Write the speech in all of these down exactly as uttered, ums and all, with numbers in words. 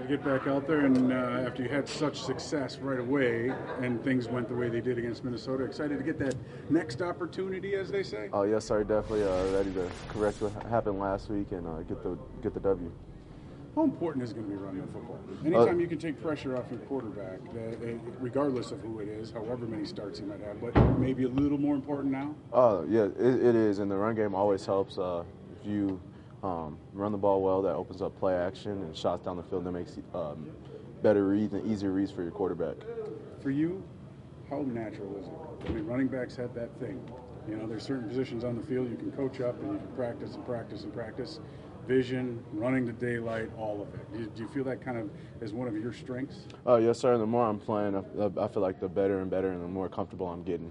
to get back out there, and uh, after you had such success right away, and things went the way they did against Minnesota, excited to get that next opportunity, as they say? Oh yes, sir. Definitely uh, ready to correct what happened last week and uh, get the get the W. How important is it going to be running the football? Anytime uh, you can take pressure off your quarterback, uh, regardless of who it is, however many starts he might have, but maybe a little more important now? Uh, yeah, it, it is, and the run game always helps. Uh, if you um, run the ball well, that opens up play action and shots down the field that makes um, better reads and easier reads for your quarterback. For you, how natural is it? I mean, running backs have that thing. You know, there's certain positions on the field you can coach up and you can practice and practice and practice. Vision, running the daylight, all of it. Do you, do you feel that kind of as one of your strengths? Oh, yes, sir. The more I'm playing, I, I feel like the better and better and the more comfortable I'm getting.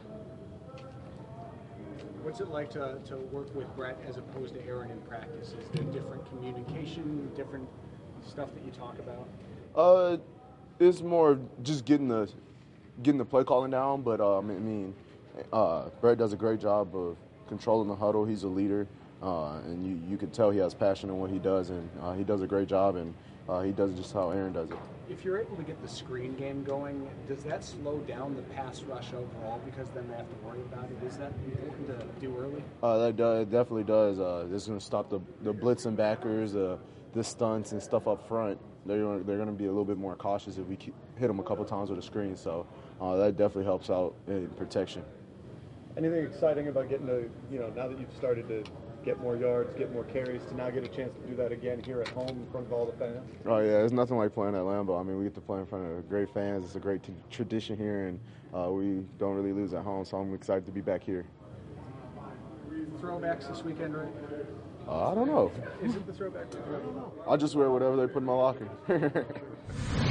What's it like to, to work with Brett as opposed to Aaron in practice? Is there different communication, different stuff that you talk about? Uh, it's more just getting the getting the play calling down, but uh, I mean, uh, Brett does a great job of controlling the huddle. He's a leader. Uh, and you, you can tell he has passion in what he does, and uh, he does a great job, and uh, he does it just how Aaron does it. If you're able to get the screen game going, does that slow down the pass rush overall because then they have to worry about it? Is that important to do early? Uh, that does, it definitely does. Uh, it's going to stop the, the blitzing backers, uh, the stunts and stuff up front. They're, they're going to be a little bit more cautious if we keep, hit them a couple times with a screen, so uh, that definitely helps out in protection. Anything exciting about getting to, you know, now that you've started to get more yards, get more carries, to now get a chance to do that again here at home in front of all the fans? Oh, yeah, there's nothing like playing at Lambeau. I mean, we get to play in front of great fans. It's a great t- tradition here, and uh, we don't really lose at home, so I'm excited to be back here. Throwbacks this weekend, right? Uh, I don't know. Is it the throwback? I'll just wear whatever they put in my locker.